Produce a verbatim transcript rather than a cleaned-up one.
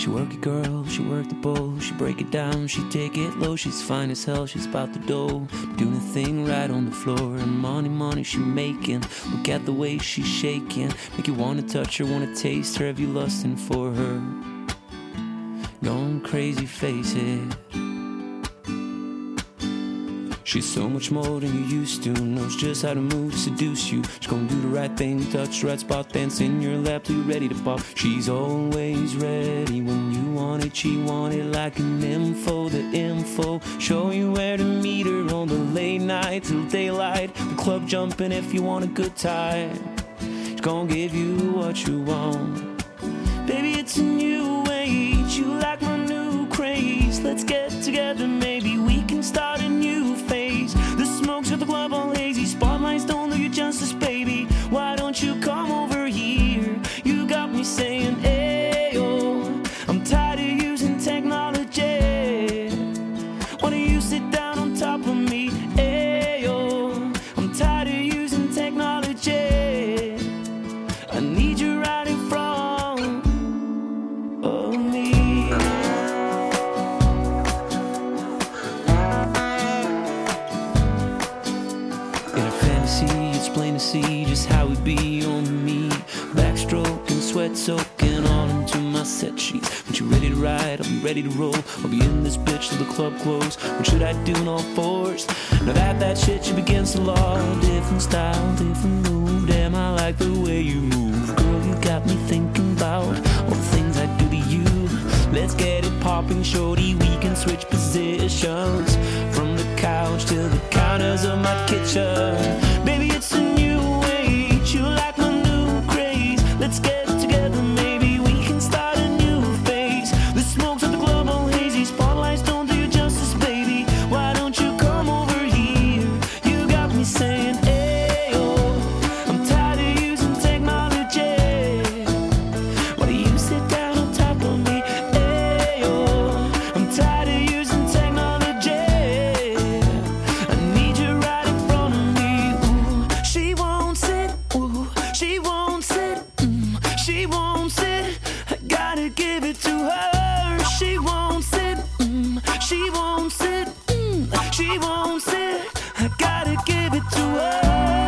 She work it, girl, she work the bowl. She break it down, she take it low. She's fine as hell, she's about the dough. Doing a thing right on the floor. And money, money she making. Look at the way she's shaking. Make you wanna touch her, wanna taste her. Have you lusting for her? Going crazy, face it. She's so much more than you used to. Knows just how to move to seduce you. She's gonna do the right thing, touch the right spot, dance in your lap till you're ready to pop. She's always ready when you want it. She want it like an info, the info. Show you where to meet her on the late night till daylight. The club jumping if you want a good time. She's gonna give you what you want. Baby, it's a new age. You like my new craze. Let's get together, maybe we can start a new phase. The smokes at the club all hazy. Spotlights don't do you justice, baby. Why don't you come over here? You got me saying, ayo. I'm tired of using technology. Why don't you sit down on top of me? Ayo. I'm tired of using technology. I need you right in front of me. It's plain to see just how we be on me. Backstroking, sweat soaking all into my set sheets. When you're ready to ride, I'll be ready to roll. I'll be in this bitch till the club close. What should I do in all fours? Now that that shit should be against the law. Different style, different move. Damn, I like the way you move. Girl, you got me thinking about all the things I do to you. Let's get it popping, shorty. We can switch positions from the couch to the counters of my kitchen. Baby, it's a new age. You like my new craze. Let's get together, maybe we can start a new phase. The smokes at the club all hazy. Spotlights don't do you justice, baby. Why don't you come over here? You got me saying, ayo. I'm tired of using technology. Why do you sit down on top of me? Ayo. I'm tired of using technology. I need you right in front of me. Ooh, she won't sit. Ooh, she won't sit. Mm, she won't sit. I gotta give it to her. She won't sit. Mm, she won't sit. Mm, she won't sit. I gotta give it to her.